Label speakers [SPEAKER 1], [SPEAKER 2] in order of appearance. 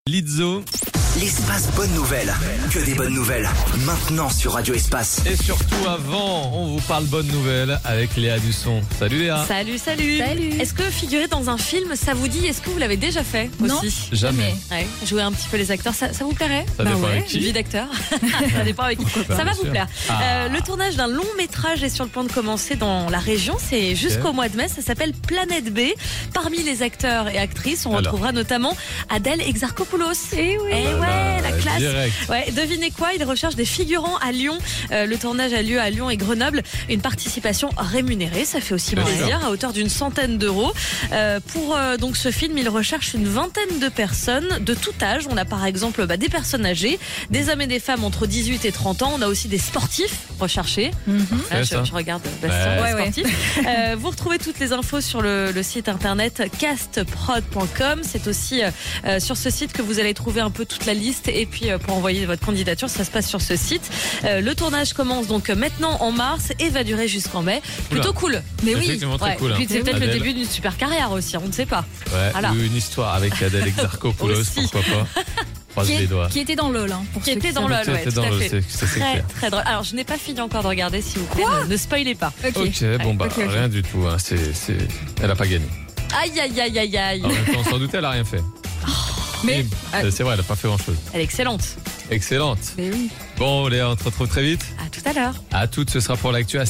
[SPEAKER 1] Lizzo.
[SPEAKER 2] L'espace bonne nouvelle. Que des bonnes nouvelles. Maintenant sur Radio Espace.
[SPEAKER 1] Et surtout avant, on vous parle bonne nouvelle avec Léa Dusson. Salut Léa.
[SPEAKER 3] Salut.
[SPEAKER 4] Salut.
[SPEAKER 3] Est-ce que figurer dans un film, ça vous dit? Est-ce que vous l'avez déjà fait
[SPEAKER 4] Non.
[SPEAKER 3] aussi?
[SPEAKER 1] Jamais.
[SPEAKER 3] Ouais, jouer un petit peu les acteurs, ça vous plairait?
[SPEAKER 1] Ça dépend avec qui.
[SPEAKER 3] Une vie d'acteur. Ça dépend avec qui.
[SPEAKER 1] pas,
[SPEAKER 3] Ça va
[SPEAKER 1] bien
[SPEAKER 3] vous
[SPEAKER 1] sûr.
[SPEAKER 3] plaire.
[SPEAKER 1] Ah.
[SPEAKER 3] Le tournage d'un long métrage est sur le point de commencer dans la région. C'est jusqu'au mois de mai. Ça s'appelle Planète B. Parmi les acteurs et actrices, on retrouvera notamment Adèle Exarchopoulos.
[SPEAKER 4] Eh oui.
[SPEAKER 3] Ouais, la classe.
[SPEAKER 1] Direct.
[SPEAKER 3] Ouais, devinez quoi? Il recherche des figurants à Lyon. Le tournage a lieu à Lyon et Grenoble. Une participation rémunérée, ça fait aussi
[SPEAKER 1] Bien
[SPEAKER 3] plaisir,
[SPEAKER 1] sûr.
[SPEAKER 3] à hauteur d'une centaine d'euros. Pour donc ce film, il recherche une vingtaine de personnes de tout âge. On a par exemple des personnes âgées, des hommes et des femmes entre 18 et 30 ans. On a aussi des sportifs recherchés.
[SPEAKER 1] Parfait, ça.
[SPEAKER 3] Je regarde Bastien,
[SPEAKER 1] Ouais.
[SPEAKER 3] sportif. Vous retrouvez toutes les infos sur le site internet castprod.com. C'est aussi sur ce site que vous allez trouver un peu toute la liste. Et puis pour envoyer votre candidature, ça se passe sur ce site. Le tournage commence donc maintenant en mars et va durer jusqu'en mai. Plutôt cool. Mais oui.
[SPEAKER 1] Effectivement, très cool,
[SPEAKER 3] Et
[SPEAKER 1] hein.
[SPEAKER 3] puis c'est peut-être le
[SPEAKER 1] Adèle.
[SPEAKER 3] début d'une super carrière aussi. On ne sait pas.
[SPEAKER 1] Ouais,
[SPEAKER 3] Voilà.
[SPEAKER 1] ou une histoire avec Adèle Exarchopoulos,
[SPEAKER 3] Aussi.
[SPEAKER 1] pourquoi pas. Croise les doigts.
[SPEAKER 4] Qui était dans LOL. Pour
[SPEAKER 3] Qui
[SPEAKER 4] ceux
[SPEAKER 3] était
[SPEAKER 4] qui
[SPEAKER 3] dans
[SPEAKER 4] savent.
[SPEAKER 3] LOL, ouais,
[SPEAKER 1] Qui était
[SPEAKER 3] tout
[SPEAKER 1] dans
[SPEAKER 3] à
[SPEAKER 1] LOL,
[SPEAKER 3] fait.
[SPEAKER 1] c'est
[SPEAKER 3] Très,
[SPEAKER 1] clair.
[SPEAKER 3] très drôle. Alors, je n'ai pas fini encore de regarder, s'il vous plaît. Ne spoilez pas.
[SPEAKER 1] Ok, bon bah
[SPEAKER 4] ok.
[SPEAKER 1] rien du tout. Hein. Elle a pas gagné.
[SPEAKER 3] Aïe, aïe, aïe, aïe, aïe.
[SPEAKER 1] En même temps, sans doute, elle a rien fait.
[SPEAKER 4] Mais-
[SPEAKER 1] C'est vrai, elle a pas fait grand chose.
[SPEAKER 3] Elle est excellente.
[SPEAKER 1] Excellente.
[SPEAKER 4] Mais oui.
[SPEAKER 1] Bon Léa, on te retrouve très vite.
[SPEAKER 3] À tout à l'heure.
[SPEAKER 1] À toutes, ce sera pour l'actu.